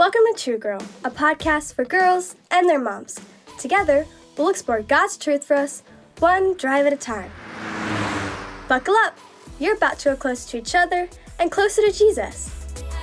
Welcome to True Girl, a podcast for girls and their moms. Together, we'll explore God's truth for us, one drive at a time. Buckle up! You're about to go closer to each other and closer to Jesus.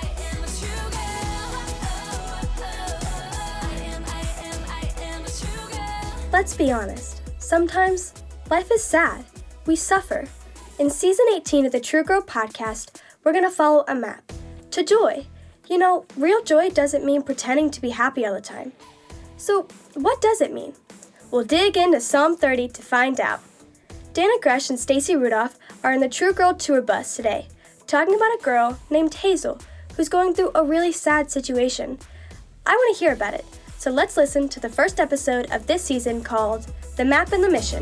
Let's be honest. Sometimes, life is sad. We suffer. In Season 18 of the True Girl podcast, we're going to follow a map to joy. You know, real joy doesn't mean pretending to be happy all the time. So, what does it mean? We'll dig into Psalm 30 to find out. Dana Gresh and Stacy Rudolph are in the True Girl tour bus today, talking about a girl named Hazel who's going through a really sad situation. I want to hear about it, so let's listen to the first episode of this season called The Map and the Mission.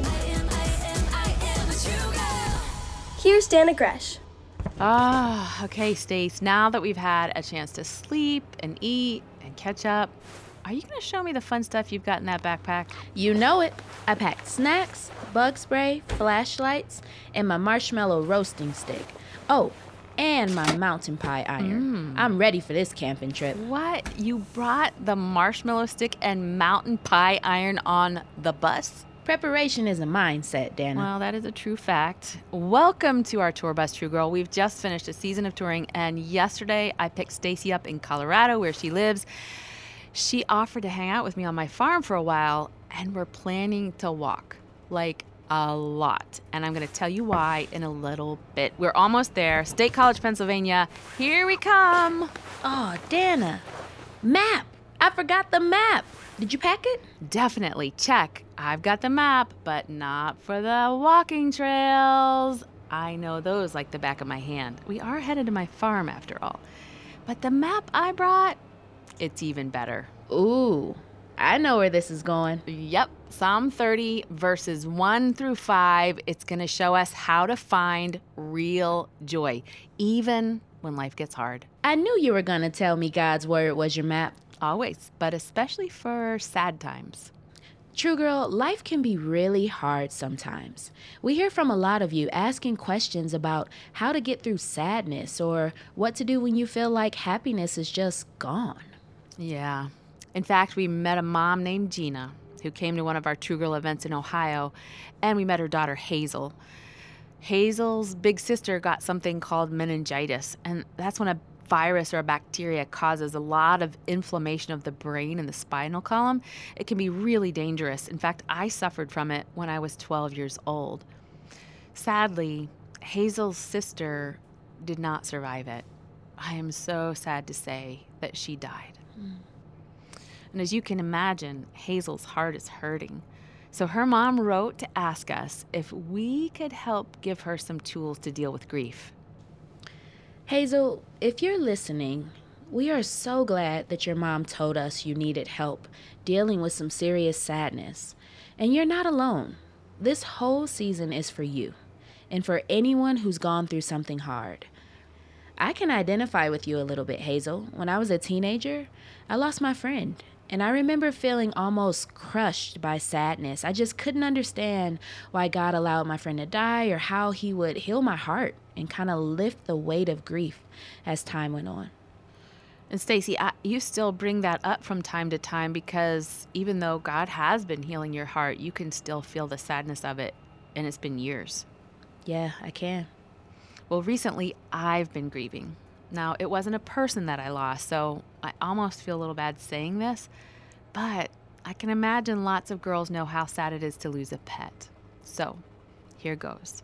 Here's Dana Gresh. Okay, Stace, now that we've had a chance to sleep and eat and catch up, are you going to show me the fun stuff you've got in that backpack? You know it. I packed snacks, bug spray, flashlights, and my marshmallow roasting stick. Oh, and my mountain pie iron. I'm ready for this camping trip. What? You brought the marshmallow stick and mountain pie iron on the bus? Preparation is a mindset, Dana. Well, that is a true fact. Welcome to our tour bus, True Girl. We've just finished a season of touring, and yesterday I picked Stacy up in Colorado, where she lives. She offered to hang out with me on my farm for a while, and we're planning to walk, like a lot. And I'm going to tell you why in a little bit. We're almost there. State College, Pennsylvania. Here we come. Oh, Dana. Map. I forgot the map. Did you pack it? Definitely. Check. I've got the map, but not for the walking trails. I know those like the back of my hand. We are headed to my farm after all. But the map I brought, it's even better. Ooh, I know where this is going. Yep. Psalm 30, verses 1 through 5. It's going to show us how to find real joy, even when life gets hard. I knew you were going to tell me God's word was your map. Always, but especially for sad times. True Girl, life can be really hard sometimes. We hear from a lot of you asking questions about how to get through sadness or what to do when you feel like happiness is just gone. Yeah. In fact, we met a mom named Gina who came to one of our True Girl events in Ohio, and we met her daughter Hazel. Hazel's big sister got something called meningitis, and that's when a virus or a bacteria causes a lot of inflammation of the brain and the spinal column. It can be really dangerous. In fact, I suffered from it when I was 12 years old. Sadly, Hazel's sister did not survive it. I am so sad to say that she died. And as you can imagine, Hazel's heart is hurting. So her mom wrote to ask us if we could help give her some tools to deal with grief. Hazel, if you're listening, we are so glad that your mom told us you needed help dealing with some serious sadness. And you're not alone. This whole season is for you and for anyone who's gone through something hard. I can identify with you a little bit, Hazel. When I was a teenager, I lost my friend. And I remember feeling almost crushed by sadness. I just couldn't understand why God allowed my friend to die or how he would heal my heart and kind of lift the weight of grief as time went on. And Stacy, you still bring that up from time to time because even though God has been healing your heart, you can still feel the sadness of it, and it's been years. Yeah, I can. Well, recently I've been grieving. Now, it wasn't a person that I lost, so I almost feel a little bad saying this, but I can imagine lots of girls know how sad it is to lose a pet. So, here goes.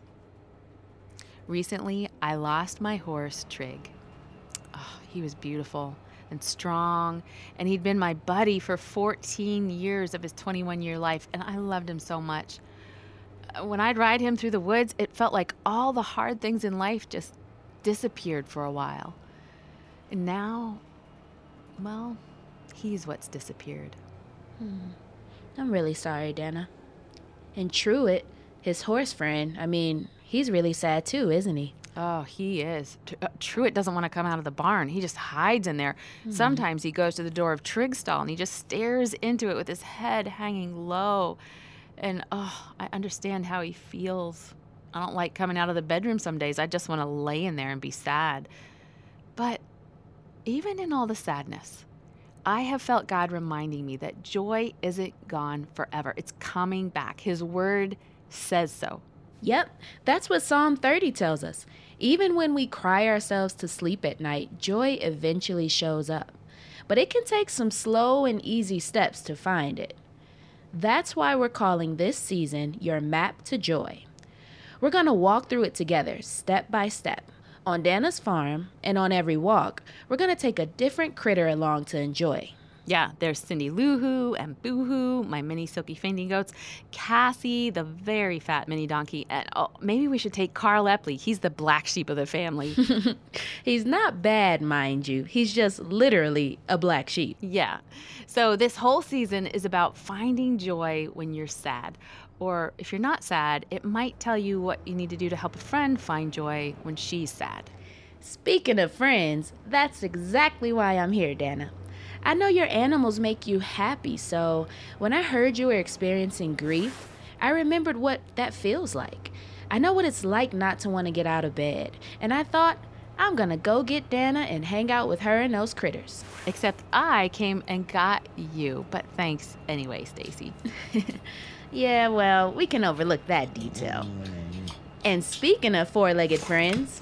Recently, I lost my horse, Trig. Oh, he was beautiful and strong, and he'd been my buddy for 14 years of his 21-year life, and I loved him so much. When I'd ride him through the woods, it felt like all the hard things in life just disappeared for a while. And now, well, he's what's disappeared. I'm really sorry, Dana. And Truett, his horse friend, he's really sad too, isn't he? Oh, he is. Truett doesn't want to come out of the barn. He just hides in there. Sometimes he goes to the door of Trig's stall and he just stares into it with his head hanging low. And, I understand how he feels. I don't like coming out of the bedroom some days. I just want to lay in there and be sad. But even in all the sadness, I have felt God reminding me that joy isn't gone forever. It's coming back. His word says so. Yep, that's what Psalm 30 tells us. Even when we cry ourselves to sleep at night, joy eventually shows up. But it can take some slow and easy steps to find it. That's why we're calling this season Your Map to Joy. We're going to walk through it together, step by step. On Dana's farm and on every walk, we're going to take a different critter along to enjoy. Yeah, there's Cindy Lou Hoo and Boo Hoo, my mini silky fainting goats, Cassie, the very fat mini donkey, and maybe we should take Carl Epley. He's the black sheep of the family. He's not bad, mind you. He's just literally a black sheep. Yeah. So this whole season is about finding joy when you're sad. Or if you're not sad, it might tell you what you need to do to help a friend find joy when she's sad. Speaking of friends, that's exactly why I'm here, Dana. I know your animals make you happy, so when I heard you were experiencing grief, I remembered what that feels like. I know what it's like not to want to get out of bed, and I thought, I'm gonna go get Dana and hang out with her and those critters. Except I came and got you, but thanks anyway, Stacy. Yeah, well, we can overlook that detail. And speaking of four-legged friends,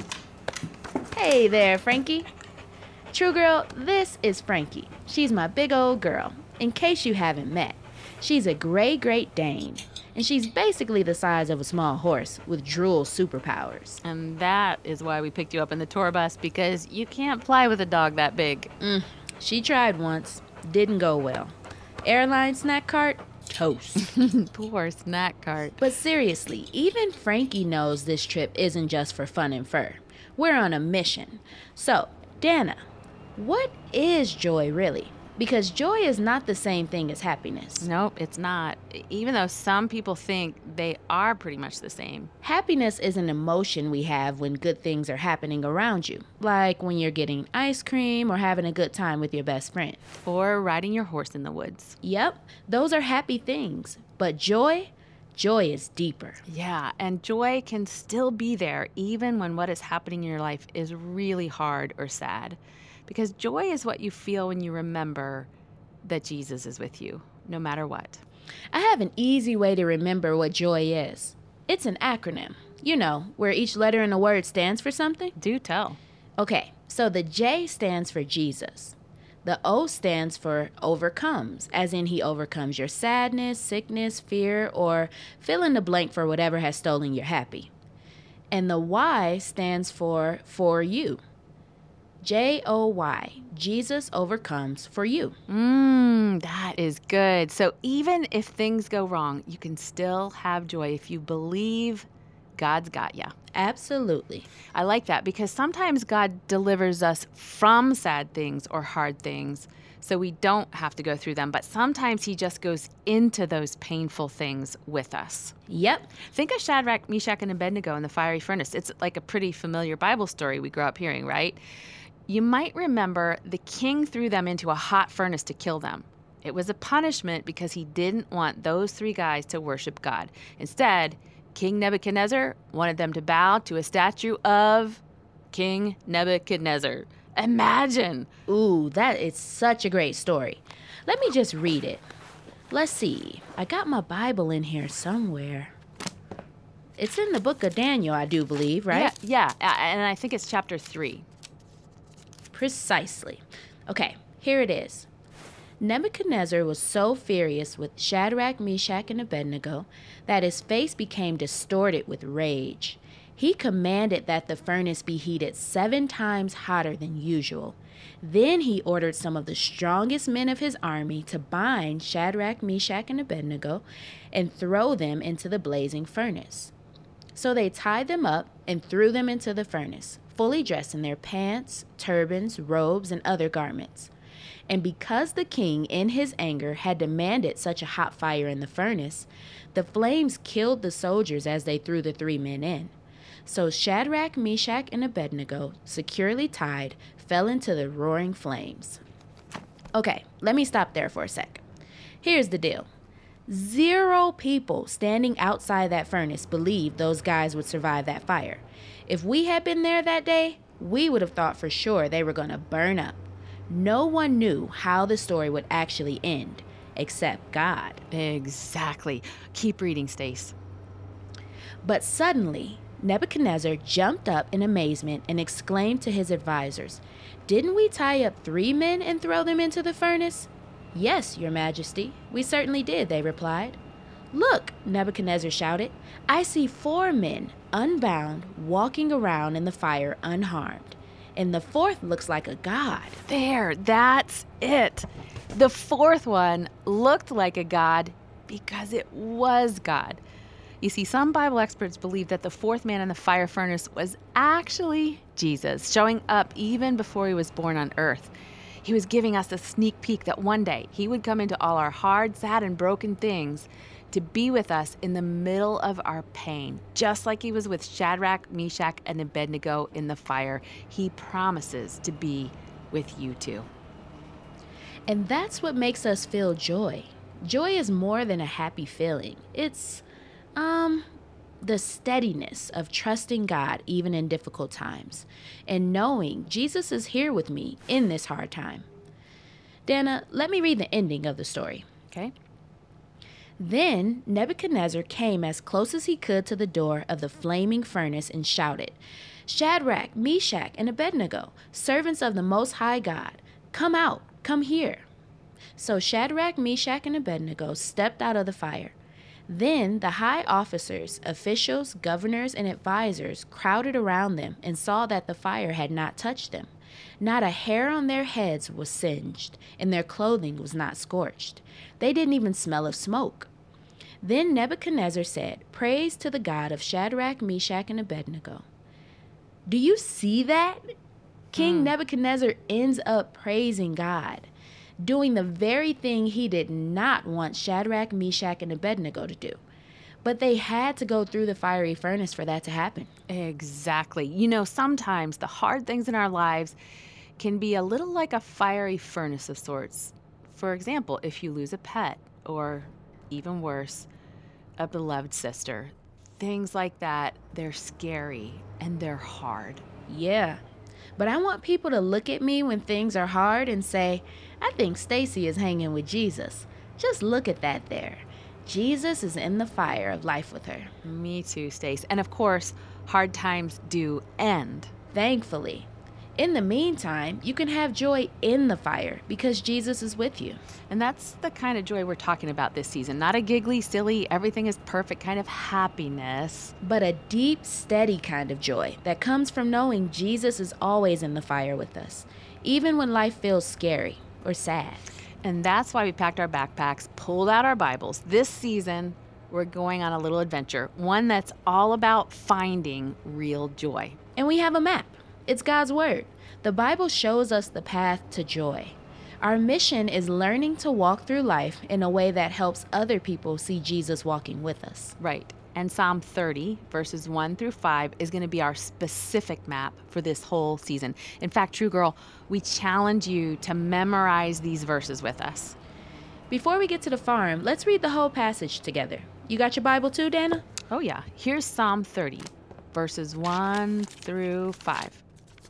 hey there, Frankie. True Girl, this is Frankie. She's my big old girl, in case you haven't met. She's a gray Great Dane, and she's basically the size of a small horse with drool superpowers. And that is why we picked you up in the tour bus, because you can't fly with a dog that big. She tried once. Didn't go well. Airline snack cart? Toast. Poor snack cart. But seriously, even Frankie knows this trip isn't just for fun and fur. We're on a mission. So, Dana, what is joy really? Because joy is not the same thing as happiness. Nope, it's not. Even though some people think they are pretty much the same. Happiness is an emotion we have when good things are happening around you. Like when you're getting ice cream or having a good time with your best friend. Or riding your horse in the woods. Yep, those are happy things. But joy is deeper. Yeah, and joy can still be there even when what is happening in your life is really hard or sad. Because joy is what you feel when you remember that Jesus is with you, no matter what. I have an easy way to remember what joy is. It's an acronym. You know, where each letter in a word stands for something. Do tell. Okay, so the J stands for Jesus. The O stands for overcomes, as in he overcomes your sadness, sickness, fear, or fill in the blank for whatever has stolen your happy. And the Y stands for you. Joy. Jesus overcomes for you. That is good. So even if things go wrong, you can still have joy if you believe God's got you. Absolutely. I like that because sometimes God delivers us from sad things or hard things so we don't have to go through them. But sometimes he just goes into those painful things with us. Yep. Think of Shadrach, Meshach, and Abednego in the fiery furnace. It's like a pretty familiar Bible story we grew up hearing, right? You might remember the king threw them into a hot furnace to kill them. It was a punishment because he didn't want those three guys to worship God. Instead, King Nebuchadnezzar wanted them to bow to a statue of King Nebuchadnezzar. Imagine! Ooh, that is such a great story. Let me just read it. Let's see. I got my Bible in here somewhere. It's in the book of Daniel, I do believe, right? Yeah, and I think it's chapter 3. Precisely. Okay, here it is. Nebuchadnezzar was so furious with Shadrach, Meshach, and Abednego that his face became distorted with rage. He commanded that the furnace be heated 7 times hotter than usual. Then he ordered some of the strongest men of his army to bind Shadrach, Meshach, and Abednego and throw them into the blazing furnace. So they tied them up and threw them into the furnace, fully dressed in their pants, turbans, robes, and other garments. And because the king, in his anger, had demanded such a hot fire in the furnace, the flames killed the soldiers as they threw the 3 men in. So Shadrach, Meshach, and Abednego, securely tied, fell into the roaring flames. Okay, let me stop there for a sec. Here's the deal. 0 people standing outside that furnace believed those guys would survive that fire. If we had been there that day, we would have thought for sure they were going to burn up. No one knew how the story would actually end, except God. Exactly. Keep reading, Stace. But suddenly, Nebuchadnezzar jumped up in amazement and exclaimed to his advisors, "Didn't we tie up 3 men and throw them into the furnace?" "Yes, your majesty, we certainly did," they replied. "Look," Nebuchadnezzar shouted, "I see 4 men, unbound, walking around in the fire unharmed. And the 4th looks like a god." There, that's it. The 4th one looked like a god because it was God. You see, some Bible experts believe that the 4th man in the fire furnace was actually Jesus, showing up even before he was born on earth. He was giving us a sneak peek that one day he would come into all our hard, sad, and broken things to be with us in the middle of our pain. Just like he was with Shadrach, Meshach, and Abednego in the fire, he promises to be with you too. And that's what makes us feel joy. Joy is more than a happy feeling. It's, the steadiness of trusting God even in difficult times and knowing Jesus is here with me in this hard time. Dana, let me read the ending of the story. Okay. Then Nebuchadnezzar came as close as he could to the door of the flaming furnace and shouted, "Shadrach, Meshach, and Abednego, servants of the Most High God, come out, come here." So Shadrach, Meshach, and Abednego stepped out of the fire. Then the high officers, officials, governors, and advisors crowded around them and saw that the fire had not touched them. Not a hair on their heads was singed, and their clothing was not scorched. They didn't even smell of smoke. Then Nebuchadnezzar said, "Praise to the God of Shadrach, Meshach, and Abednego." Do you see that? King Nebuchadnezzar ends up praising God, doing the very thing he did not want Shadrach, Meshach, and Abednego to do. But they had to go through the fiery furnace for that to happen. Exactly. You know, sometimes the hard things in our lives can be a little like a fiery furnace of sorts. For example, if you lose a pet, or even worse, a beloved sister. Things like that, they're scary and they're hard. Yeah, but I want people to look at me when things are hard and say, "I think Stacy is hanging with Jesus." Just look at that there. Jesus is in the fire of life with her. Me too, Stace. And of course, hard times do end. Thankfully. In the meantime, you can have joy in the fire because Jesus is with you. And that's the kind of joy we're talking about this season. Not a giggly, silly, everything is perfect kind of happiness. But a deep, steady kind of joy that comes from knowing Jesus is always in the fire with us, even when life feels scary or sad. And that's why we packed our backpacks, pulled out our Bibles. This season, we're going on a little adventure, one that's all about finding real joy. And we have a map. It's God's Word. The Bible shows us the path to joy. Our mission is learning to walk through life in a way that helps other people see Jesus walking with us. Right. And Psalm 30, verses 1 through 5, is going to be our specific map for this whole season. In fact, True Girl, we challenge you to memorize these verses with us. Before we get to the farm, let's read the whole passage together. You got your Bible too, Dana? Oh, yeah. Here's Psalm 30, verses 1 through 5.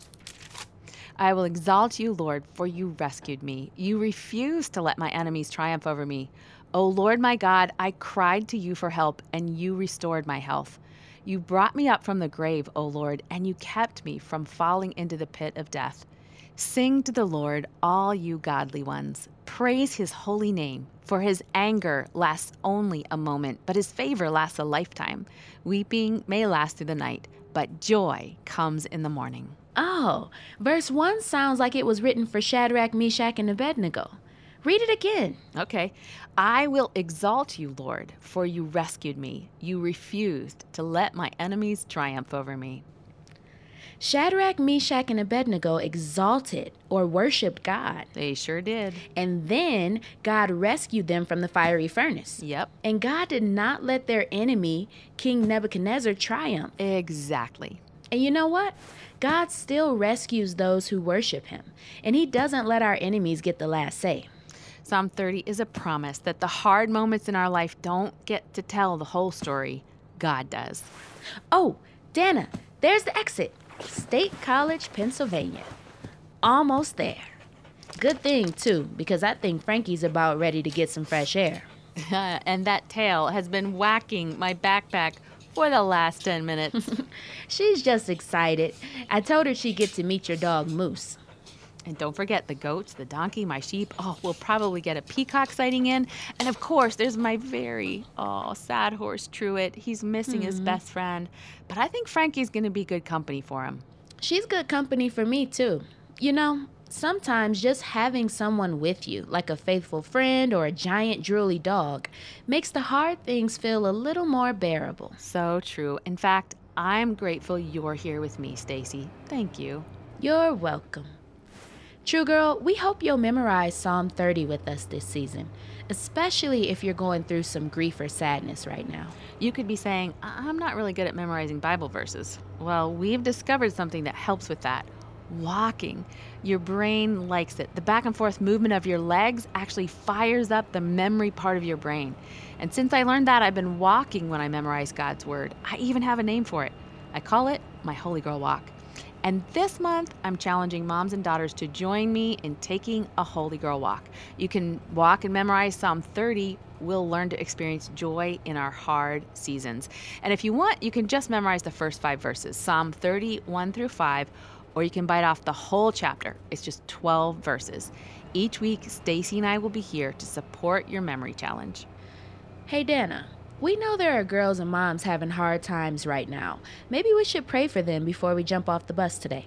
I will exalt you, Lord, for you rescued me. You refused to let my enemies triumph over me. O Lord my God, I cried to you for help, and you restored my health. You brought me up from the grave, O Lord, and you kept me from falling into the pit of death. Sing to the Lord, all you godly ones. Praise his holy name, for his anger lasts only a moment, but his favor lasts a lifetime. Weeping may last through the night, but joy comes in the morning. Oh, verse 1 sounds like it was written for Shadrach, Meshach, and Abednego. Read it again. Okay. I will exalt you, Lord, for you rescued me. You refused to let my enemies triumph over me. Shadrach, Meshach, and Abednego exalted or worshiped God. They sure did. And then God rescued them from the fiery furnace. Yep. And God did not let their enemy, King Nebuchadnezzar, triumph. Exactly. And you know what? God still rescues those who worship him. And he doesn't let our enemies get the last say. Psalm 30 is a promise that the hard moments in our life don't get to tell the whole story. God does. Oh, Dana, there's the exit. State College, Pennsylvania. Almost there. Good thing, too, because I think Frankie's about ready to get some fresh air. And that tail has been whacking my backpack for the last 10 minutes. She's just excited. I told her she'd get to meet your dog, Moose. And don't forget the goats, the donkey, my sheep. Oh, we'll probably get a peacock sighting in. And of course, there's my very, sad horse, Truett. He's missing his best friend. But I think Frankie's going to be good company for him. She's good company for me, too. You know, sometimes just having someone with you, like a faithful friend or a giant drooly dog, makes the hard things feel a little more bearable. So true. In fact, I'm grateful you're here with me, Stacy. Thank you. You're welcome. True Girl, we hope you'll memorize Psalm 30 with us this season, especially if you're going through some grief or sadness right now. You could be saying, I'm not really good at memorizing Bible verses. Well, we've discovered something that helps with that. Walking. Your brain likes it. The back and forth movement of your legs actually fires up the memory part of your brain. And since I learned that, I've been walking when I memorize God's Word. I even have a name for it. I call it my Holy Girl Walk. And this month, I'm challenging moms and daughters to join me in taking a Holy Girl Walk. You can walk and memorize Psalm 30. We'll learn to experience joy in our hard seasons. And if you want, you can just memorize the first 5 verses, Psalm 30, 1 through 5, or you can bite off the whole chapter. It's just 12 verses. Each week, Stacy and I will be here to support your memory challenge. Hey, Dana. We know there are girls and moms having hard times right now. Maybe we should pray for them before we jump off the bus today.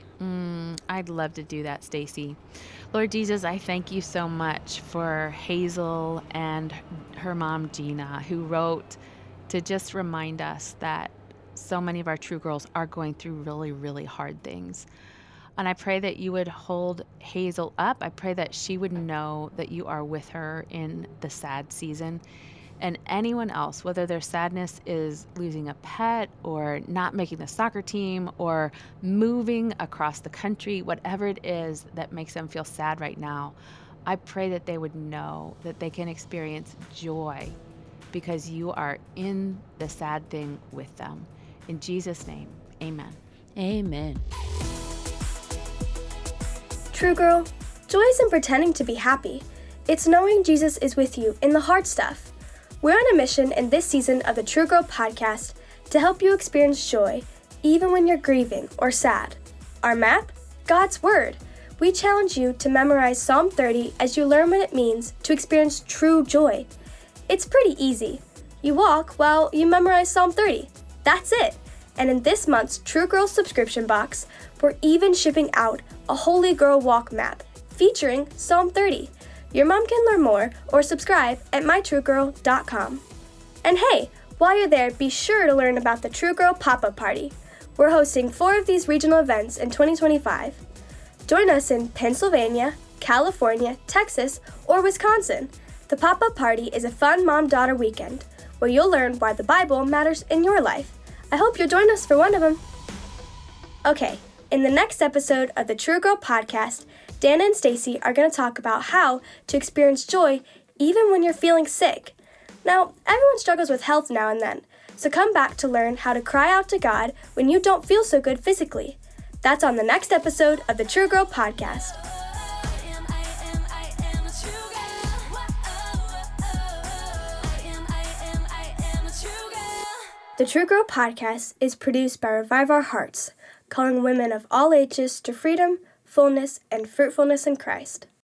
I'd love to do that, Stacy. Lord Jesus, I thank you so much for Hazel and her mom, Gina, who wrote to just remind us that so many of our true girls are going through really, really hard things. And I pray that you would hold Hazel up. I pray that she would know that you are with her in the sad season. And anyone else, whether their sadness is losing a pet or not making the soccer team or moving across the country, whatever it is that makes them feel sad right now, I pray that they would know that they can experience joy because you are in the sad thing with them. In Jesus' name, amen. Amen. True Girl, joy isn't pretending to be happy. It's knowing Jesus is with you in the hard stuff. We're on a mission in this season of the True Girl podcast to help you experience joy even when you're grieving or sad. Our map? God's Word. We challenge you to memorize Psalm 30 as you learn what it means to experience true joy. It's pretty easy. You walk while you memorize Psalm 30. That's it. And in this month's True Girl subscription box, we're even shipping out a Holy Girl Walk map featuring Psalm 30. Your mom can learn more or subscribe at mytruegirl.com. And hey, while you're there, be sure to learn about the True Girl Pop-Up Party. We're hosting 4 of these regional events in 2025. Join us in Pennsylvania, California, Texas, or Wisconsin. The Pop-Up Party is a fun mom-daughter weekend where you'll learn why the Bible matters in your life. I hope you'll join us for one of them. Okay, in the next episode of the True Girl podcast, Dana and Stacy are going to talk about how to experience joy even when you're feeling sick. Now, everyone struggles with health now and then, so come back to learn how to cry out to God when you don't feel so good physically. That's on the next episode of the True Girl podcast. The True Girl podcast is produced by Revive Our Hearts, calling women of all ages to freedom, fullness, and fruitfulness in Christ.